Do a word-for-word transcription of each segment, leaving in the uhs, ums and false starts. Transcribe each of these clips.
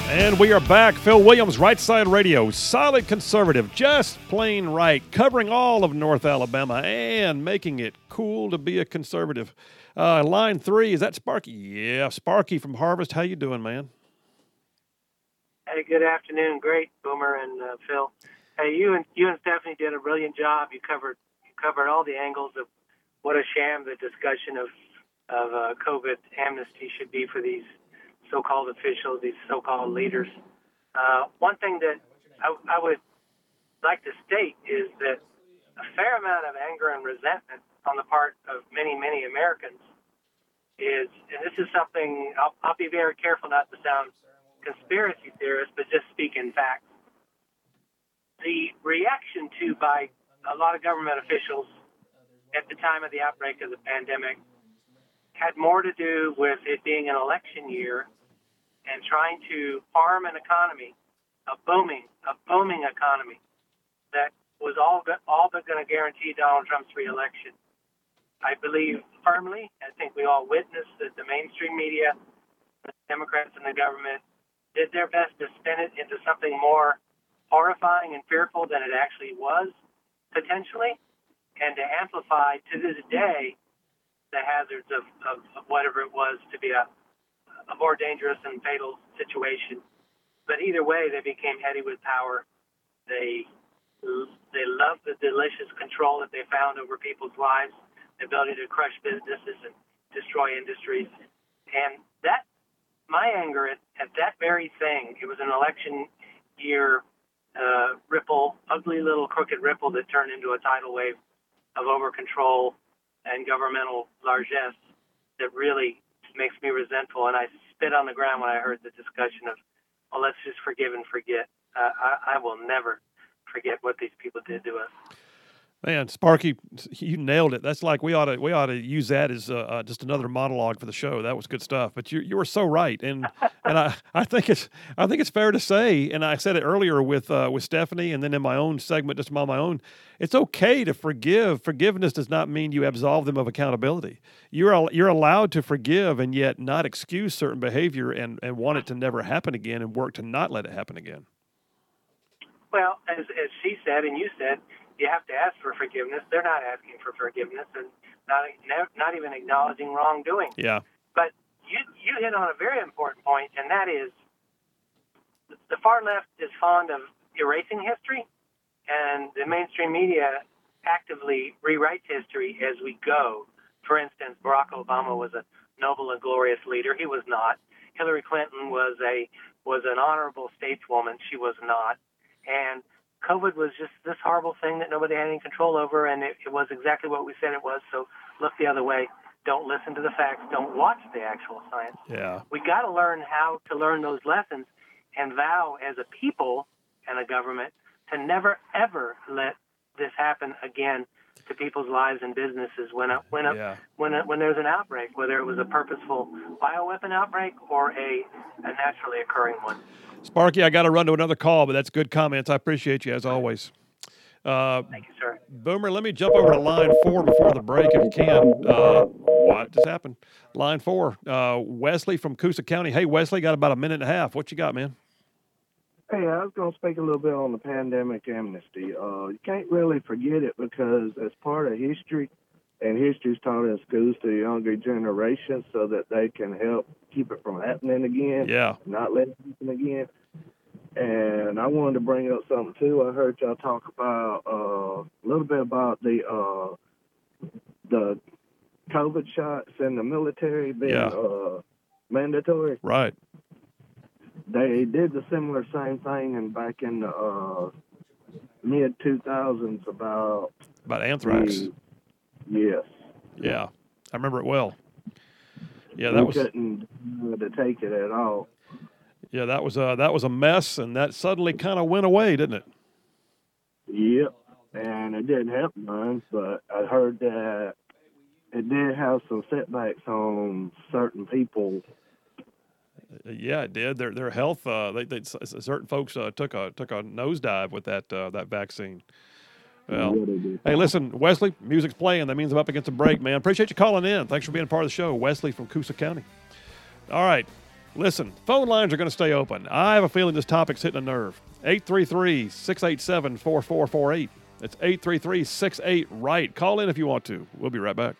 And we are back. Phil Williams, Right Side Radio, solid conservative, just plain right, covering all of North Alabama and making it cool to be a conservative. Uh, line three, is that Sparky? Yeah, Sparky from Harvest. How you doing, man? Hey, good afternoon. Great, Boomer and uh, Phil. Hey, you and you and Stephanie did a brilliant job. You covered you covered all the angles of what a sham the discussion of of uh, COVID amnesty should be for these so-called officials, these so-called leaders. Uh, one thing that I, I would like to state is that a fair amount of anger and resentment on the part of many, many Americans is, and this is something, I'll, I'll be very careful not to sound conspiracy theorist, but just speak in facts. The reaction to by a lot of government officials at the time of the outbreak of the pandemic had more to do with it being an election year and trying to farm an economy, a booming, a booming economy that was all go- all but going to guarantee Donald Trump's reelection. I believe firmly, I think we all witnessed that the mainstream media, the Democrats and the government did their best to spin it into something more horrifying and fearful than it actually was, potentially, and to amplify to this day the hazards of, of, of whatever it was to be a a more dangerous and fatal situation. But either way, they became heady with power. They they loved the delicious control that they found over people's lives, the ability to crush businesses and destroy industries. And that, my anger at, at that very thing, it was an election year uh, ripple, ugly little crooked ripple that turned into a tidal wave of over-control and governmental largesse that really makes me resentful, and I spit on the ground when I heard the discussion of, well, let's just forgive and forget. Uh, I, I will never forget what these people did to us. Man, Sparky, you nailed it. That's like we ought to we ought to use that as uh, uh, just another monologue for the show. That was good stuff. But you you were so right, and and I, I think it's I think it's fair to say, and I said it earlier with uh, with Stephanie, and then in my own segment, just on my own. It's okay to forgive. Forgiveness does not mean you absolve them of accountability. You're you're allowed to forgive and yet not excuse certain behavior and, and want it to never happen again and work to not let it happen again. Well, as as she said and you said, you have to ask for forgiveness. They're not asking for forgiveness and not not even acknowledging wrongdoing. Yeah. But you you hit on a very important point, and that is the far left is fond of erasing history, and the mainstream media actively rewrites history as we go. For instance, Barack Obama was a noble and glorious leader. He was not. Hillary Clinton was a was an honorable stateswoman. She was not. And COVID was just this horrible thing that nobody had any control over, and it, it was exactly what we said it was. So look the other way. Don't listen to the facts. Don't watch the actual science. Yeah. We got to learn how to learn those lessons and vow as a people and a government to never, ever let this happen again to people's lives and businesses when a, when a, yeah. when a, when there's an outbreak, whether it was a purposeful bioweapon outbreak or a, a naturally occurring one. Sparky, I got to run to another call, but that's good comments. I appreciate you as always. Uh, Thank you, sir. Boomer, let me jump over to line four before the break if you can. Uh, what just happened? Line four, uh, Wesley from Coosa County. Hey, Wesley, got about a minute and a half. What you got, man? Hey, I was going to speak a little bit on the pandemic amnesty. Uh, you can't really forget it because it's part of history, and history's taught in schools to the younger generation so that they can help keep it from happening again. Yeah. Not let it happen again. And I wanted to bring up something, too. I heard y'all talk about uh, a little bit about the uh, the COVID shots in the military being yeah. uh, mandatory. Right. They did the similar same thing and back in the uh, mid two thousands about... About anthrax. The, yes. Yeah. I remember it well. Yeah, we that was... couldn't uh, to take it at all. Yeah, that was, uh, that was a mess, and that suddenly kind of went away, didn't it? Yep. And it didn't help none, but I heard that it did have some setbacks on certain people. Yeah, it did. Their their health. Uh, they, they certain folks uh, took a took a nosedive with that uh, that vaccine. Well, Yeah, hey, listen, Wesley, music's playing. That means I'm up against a break, man. Appreciate you calling in. Thanks for being a part of the show, Wesley from Coosa County. All right, Listen, phone lines are going to stay open. I have a feeling this topic's hitting a nerve. eight three three, six eight seven, four four four eight. It's eight three three, six eight, right. Call in if you want to. We'll be right back.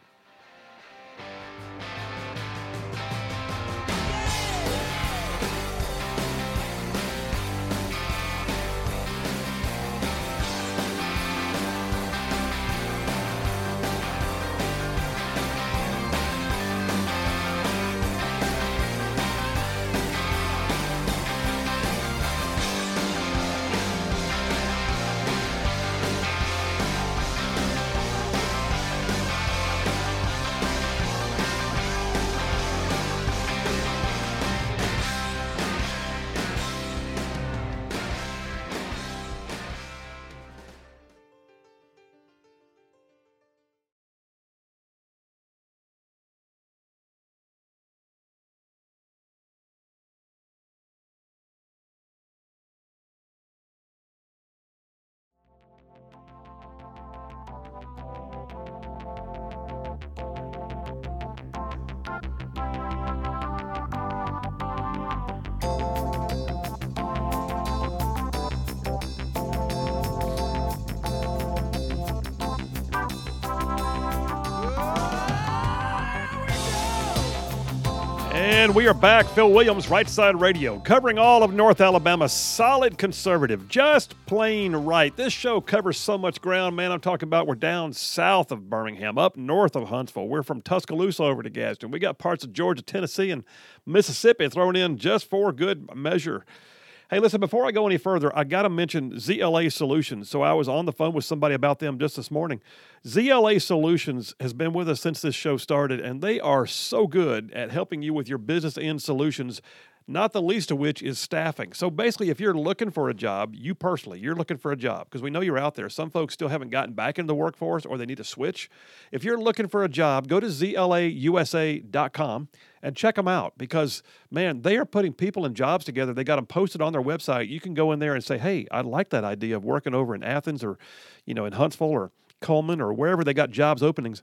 And we are back. Phil Williams, Right Side Radio, covering all of North Alabama. Solid conservative, just plain right. This show covers so much ground, man. I'm talking about we're down south of Birmingham, up north of Huntsville. We're from Tuscaloosa over to Gadsden. We got parts of Georgia, Tennessee, and Mississippi thrown in just for good measure. Hey, listen, before I go any further, I got to mention Z L A Solutions. So I was on the phone with somebody about them just this morning. Z L A Solutions has been with us since this show started, and they are so good at helping you with your business end solutions, not the least of which is staffing. So basically, if you're looking for a job, you personally, you're looking for a job, because we know you're out there. Some folks still haven't gotten back into the workforce or they need to switch. If you're looking for a job, go to Z L A U S A dot com and check them out, because, man, they are putting people in jobs together. They got them posted on their website. You can go in there and say, hey, I like that idea of working over in Athens or, you know, in Huntsville or Coleman or wherever they got jobs openings.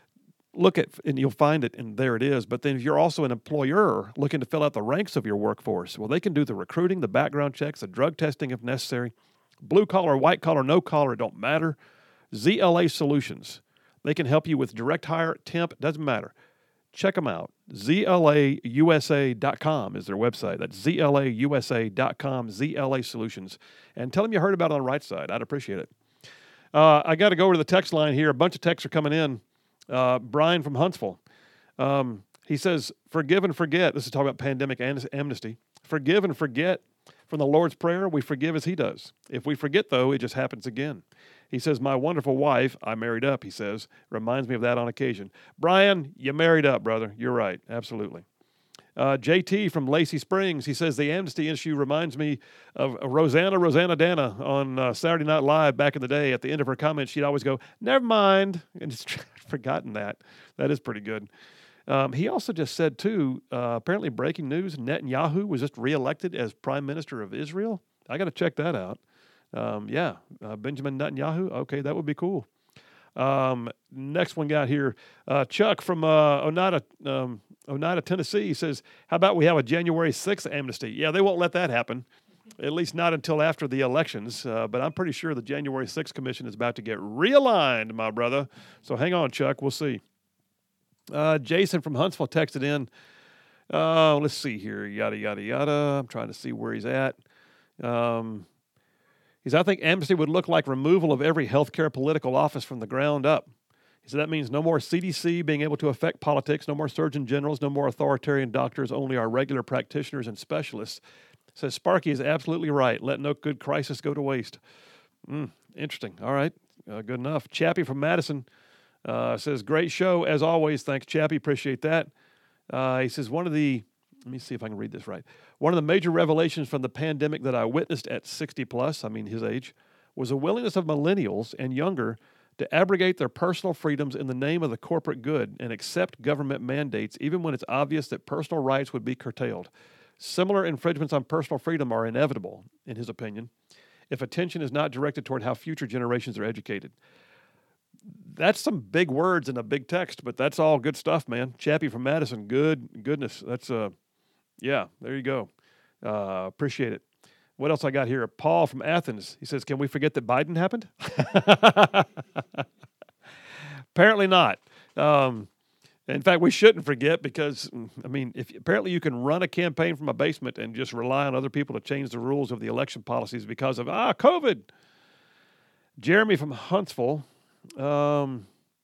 Look at, and you'll find it, and there it is. But then if you're also an employer looking to fill out the ranks of your workforce, well, they can do the recruiting, the background checks, the drug testing if necessary. Blue collar, white collar, no collar, it don't matter. Z L A Solutions. They can help you with direct hire, temp, doesn't matter. Check them out. Z L A U S A dot com is their website. That's Z L A U S A dot com, Z L A Solutions. And tell them you heard about it on the right side. I'd appreciate it. Uh, I got to go over to the text line here. A bunch of texts are coming in. Uh, Brian from Huntsville. Um, he says, forgive and forget. This is talking about pandemic amnesty. Forgive and forget. From the Lord's Prayer, we forgive as he does. If we forget, though, it just happens again. He says, my wonderful wife, I married up, he says, reminds me of that on occasion. Brian, you married up, brother. You're right. Absolutely. Uh, J T from Lacey Springs, he says, the amnesty issue reminds me of Rosanna, Rosanna Dana on uh, Saturday Night Live back in the day. At the end of her comments, she'd always go, never mind. And just forgotten that. That is pretty good. Um, he also just said, too, uh, apparently breaking news, Netanyahu was just reelected as Prime Minister of Israel. I got to check that out. Um, yeah, uh, Benjamin Netanyahu. Okay, that would be cool. Um, next one got here. Uh, Chuck from uh, Oneida, um, Oneida, Tennessee says, how about we have a January sixth amnesty? Yeah, they won't let that happen, at least not until after the elections. Uh, but I'm pretty sure the January sixth commission is about to get realigned, my brother. So hang on, Chuck. We'll see. Uh, Jason from Huntsville texted in. Uh, let's see here. Yada, yada, yada. I'm trying to see where he's at. Um, He said, I think amnesty would look like removal of every healthcare political office from the ground up. He said, that means no more C D C being able to affect politics, no more surgeon generals, no more authoritarian doctors, only our regular practitioners and specialists. He says, Sparky is absolutely right. Let no good crisis go to waste. Mm, interesting. All right. Uh, good enough. Chappie from Madison uh, says, great show. As always, thanks, Chappie. Appreciate that. Uh, he says, one of the, let me see if I can read this right. One of the major revelations from the pandemic that I witnessed at sixty plus, I mean his age, was a willingness of millennials and younger to abrogate their personal freedoms in the name of the corporate good and accept government mandates even when it's obvious that personal rights would be curtailed. Similar infringements on personal freedom are inevitable, in his opinion, if attention is not directed toward how future generations are educated. That's some big words in a big text, but that's all good stuff, man. Chappie from Madison, good goodness. That's uh, Yeah, there you go. Uh, appreciate it. What else I got here? Paul from Athens. He says, can we forget that Biden happened? Apparently not. Um, in fact, we shouldn't forget because, I mean, if apparently you can run a campaign from a basement and just rely on other people to change the rules of the election policies because of, ah, COVID. Jeremy from Huntsville. Um,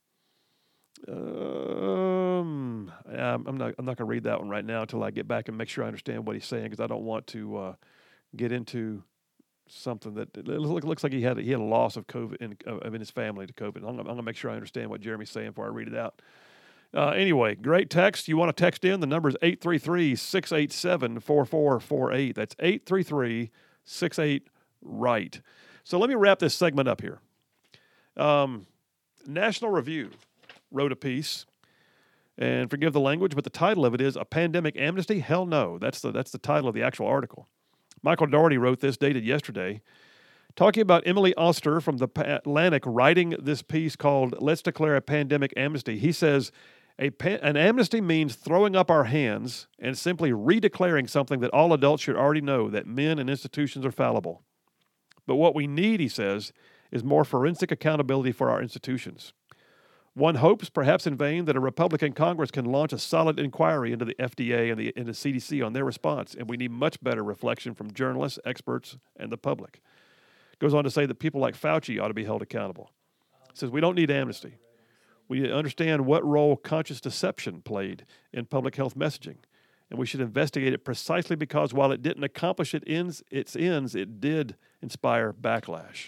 um, I'm not, I'm not going to read that one right now until I get back and make sure I understand what he's saying because I don't want to uh, get into something that it looks like he had he had a loss of COVID in, uh, in his family to COVID. I'm, I'm going to make sure I understand what Jeremy's saying before I read it out. Uh, anyway, great text. You want to text in? The number is eight three three, six eight seven, four four four eight. That's eight three three, six eight, right. So let me wrap this segment up here. Um, National Review wrote a piece, and forgive the language, but the title of it is "A Pandemic Amnesty? Hell No." That's the that's the title of the actual article. Michael Dougherty wrote this, dated yesterday, talking about Emily Oster from the Atlantic writing this piece called "Let's Declare a Pandemic Amnesty." He says, a pan- an amnesty means throwing up our hands and simply redeclaring something that all adults should already know, that men and institutions are fallible. But what we need, he says, is more forensic accountability for our institutions. One hopes, perhaps in vain, that a Republican Congress can launch a solid inquiry into the F D A and the, and the C D C on their response, and we need much better reflection from journalists, experts, and the public. Goes on to say that people like Fauci ought to be held accountable. He says we don't need amnesty. We need to understand what role conscious deception played in public health messaging, and we should investigate it precisely because while it didn't accomplish its ends, its ends, it did inspire backlash.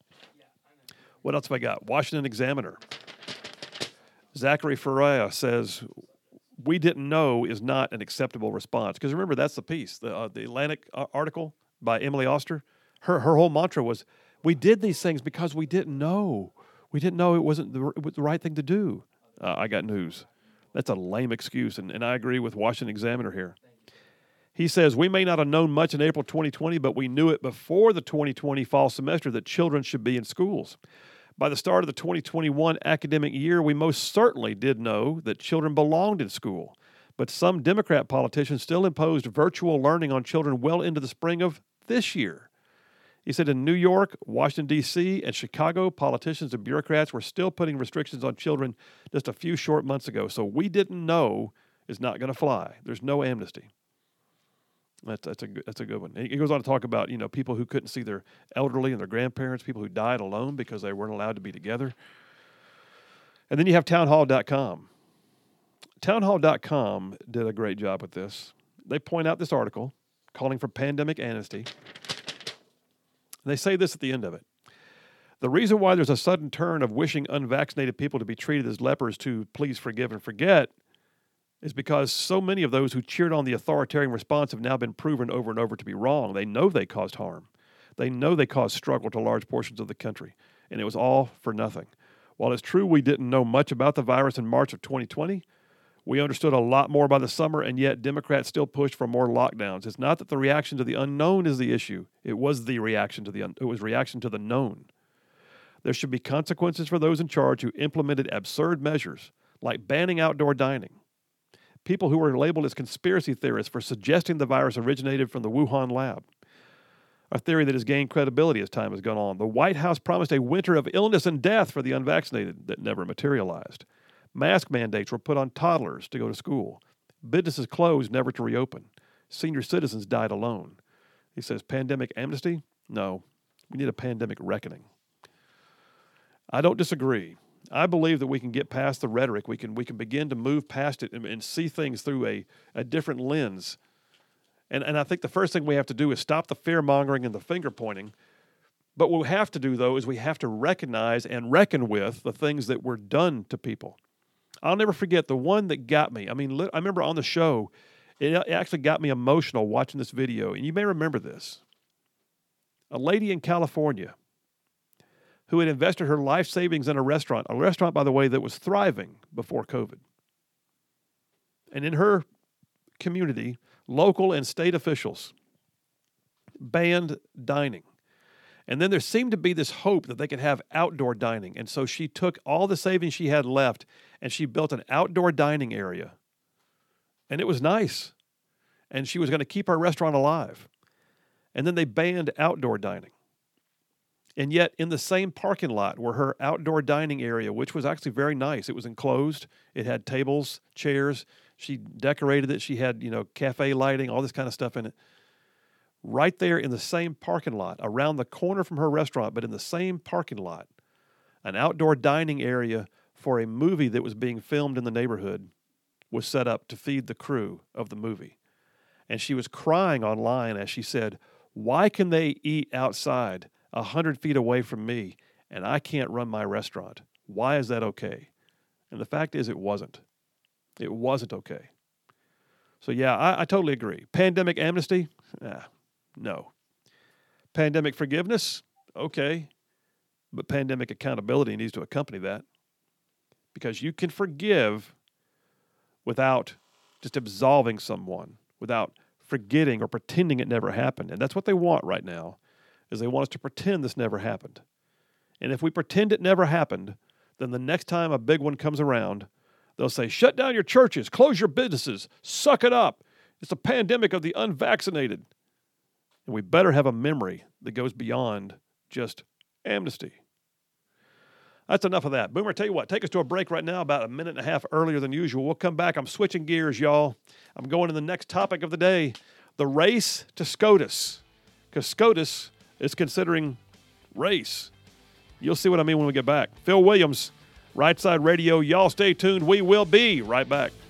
What else have I got? Washington Examiner. Zachary Ferreira says, we didn't know is not an acceptable response. Because remember, that's the piece, the, uh, the Atlantic article by Emily Oster. Her her whole mantra was, we did these things because we didn't know. We didn't know it wasn't the, it was the right thing to do. Uh, I got news. That's a lame excuse, and, and I agree with Washington Examiner here. He says, we may not have known much in April twenty twenty, but we knew it before the twenty twenty fall semester that children should be in schools. By the start of the twenty twenty-one academic year, we most certainly did know that children belonged in school. But some Democrat politicians still imposed virtual learning on children well into the spring of this year. He said in New York, Washington, D C, and Chicago, politicians and bureaucrats were still putting restrictions on children just a few short months ago. So we didn't know is not going to fly. There's no amnesty. That's, that's, a, that's a good one. He goes on to talk about, you know, people who couldn't see their elderly and their grandparents, people who died alone because they weren't allowed to be together. And then you have townhall dot com. townhall dot com did a great job with this. They point out this article calling for pandemic amnesty. They say this at the end of it. The reason why there's a sudden turn of wishing unvaccinated people to be treated as lepers to please forgive and forget is because so many of those who cheered on the authoritarian response have now been proven over and over to be wrong. They know they caused harm. They know they caused struggle to large portions of the country, and it was all for nothing. While it's true we didn't know much about the virus in March of twenty twenty, we understood a lot more by the summer, and yet Democrats still pushed for more lockdowns. It's not that the reaction to the unknown is the issue. It was the reaction to the un- it was reaction to the known. There should be consequences for those in charge who implemented absurd measures, like banning outdoor dining. People who were labeled as conspiracy theorists for suggesting the virus originated from the Wuhan lab, a theory that has gained credibility as time has gone on. The White House promised a winter of illness and death for the unvaccinated that never materialized. Mask mandates were put on toddlers to go to school. Businesses closed, never to reopen. Senior citizens died alone. He says, pandemic amnesty? No, we need a pandemic reckoning. I don't disagree. I believe that we can get past the rhetoric. We can we can begin to move past it and, and see things through a, a different lens. And, and I think the first thing we have to do is stop the fear-mongering and the finger-pointing. But what we have to do, though, is we have to recognize and reckon with the things that were done to people. I'll never forget the one that got me. I mean, I remember on the show, it actually got me emotional watching this video. And you may remember this. A lady in California who had invested her life savings in a restaurant, a restaurant, by the way, that was thriving before COVID. And in her community, local and state officials banned dining. And then there seemed to be this hope that they could have outdoor dining. And so she took all the savings she had left and she built an outdoor dining area. And it was nice. and she was going to keep her restaurant alive. And then they banned outdoor dining. And yet, in the same parking lot were her outdoor dining area, which was actually very nice. It was enclosed. It had tables, chairs. She decorated it. She had, you know, cafe lighting, all this kind of stuff in it. Right there in the same parking lot, around the corner from her restaurant, but in the same parking lot, an outdoor dining area for a movie that was being filmed in the neighborhood was set up to feed the crew of the movie. And she was crying online as she said, "Why can they eat outside a hundred feet away from me and I can't run my restaurant? Why is that okay?" And the fact is, it wasn't. It wasn't okay. So yeah, I, I totally agree. Pandemic amnesty? Ah, no. Pandemic forgiveness? Okay. But pandemic accountability needs to accompany that. Because you can forgive without just absolving someone, without forgetting or pretending it never happened. And that's what they want right now, is they want us to pretend this never happened. And if we pretend it never happened, then the next time a big one comes around, they'll say, shut down your churches, close your businesses, suck it up. It's a pandemic of the unvaccinated. And we better have a memory that goes beyond just amnesty. That's enough of that. Boomer, tell you what, take us to a break right now, about a minute and a half earlier than usual. We'll come back. I'm switching gears, y'all. I'm going to the next topic of the day, the race to SCOTUS, because SCOTUS is considering race. You'll see what I mean when we get back. Phil Williams, Right Side Radio. Y'all stay tuned. We will be right back.